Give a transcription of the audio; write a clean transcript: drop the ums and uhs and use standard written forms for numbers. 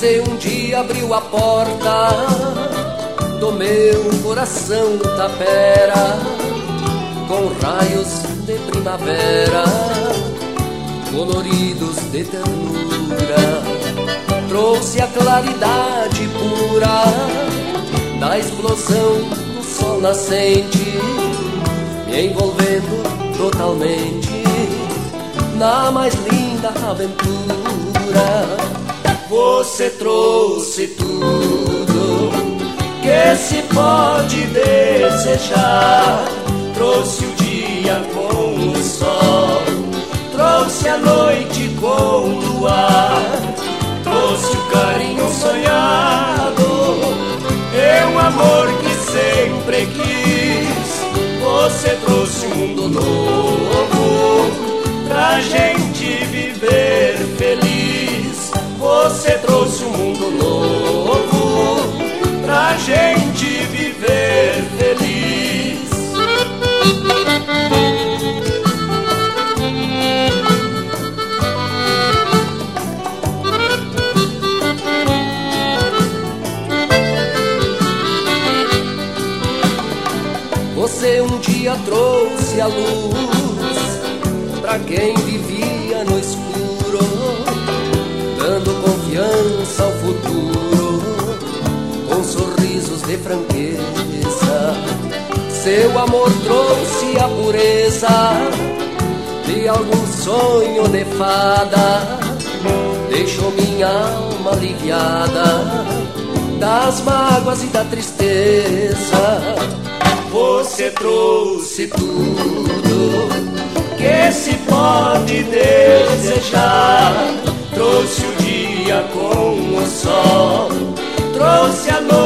Você um dia abriu a porta do meu coração tapera, com raios de primavera, coloridos de ternura. Trouxe a claridade pura da explosão do sol nascente, me envolvendo totalmente na mais linda aventura. Você trouxe tudo que se pode desejar. Trouxe o dia com o sol, trouxe a noite com o luar, trouxe o carinho sonhado e o amor que sempre quis. Você trouxe um mundo novo pra gente viver feliz. Você trouxe um mundo novo pra gente viver feliz. Você um dia trouxe a luz pra quem vivia no escuro, dando confiança ao futuro, com sorrisos de franqueza. Seu amor trouxe a pureza de algum sonho de fada, deixou minha alma aliviada das mágoas e da tristeza. Você trouxe tudo que se pode desejar. Trouxe o dia com o sol, trouxe a noite